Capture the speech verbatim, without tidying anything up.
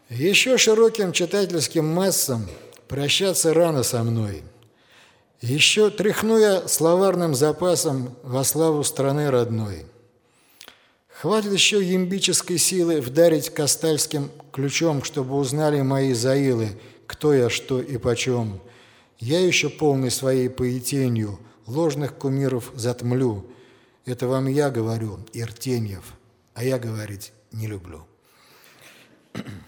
Еще широким читательским массам прощаться рано со мной. Еще тряхну я словарным запасом во славу страны родной. Хватит еще ямбической силы вдарить кастальским ключом, чтобы узнали мои заилы, кто я, что и почем. Я еще полный своей поэтенью ложных кумиров затмлю. Это вам я говорю, Иртеньев, а я говорить не люблю.